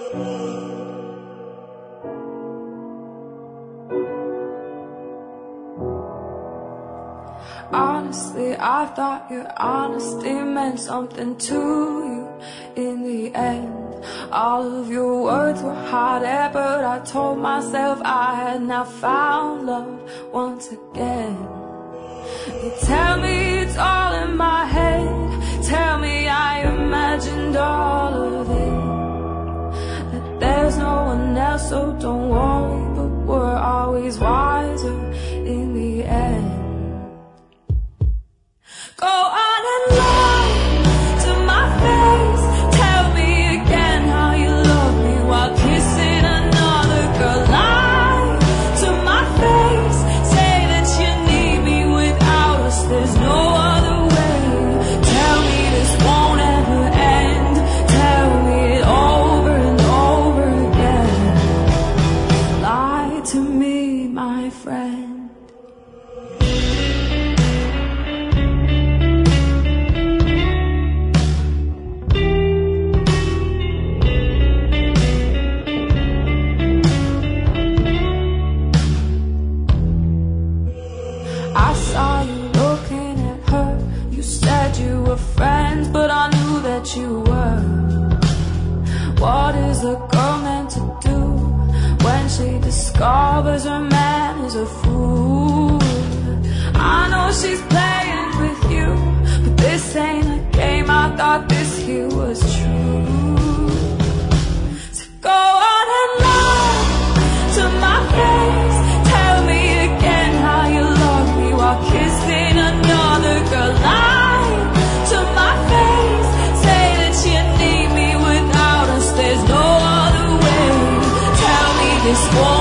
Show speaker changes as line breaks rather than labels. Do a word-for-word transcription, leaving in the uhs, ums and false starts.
Honestly, I thought your honesty meant something to you in the end. All of your words were hot air, but I told myself I had now found love once again. You tell me it's all in my head, tell me I imagined all of it, that there's no one else, so don't worry, but we're always wiser in the end. Go on and lie to my face, tell me again how you love me while kissing another girl. Lie to my face, say that you need me, without us there's no other way. Tell me this won't ever end, tell me it over and over again. Lie to me, my friend. I saw you looking at her, you said you were friends, but I knew that you were. What is a girl meant to do when she discovers her man is a fool? I know she's playing with you, but this ain't a game, I thought this here was true. So go on and lie to my face, tell me again how you love me while kissing another girl. Lie to my face, say that you need me, without us there's no other way. Tell me this won't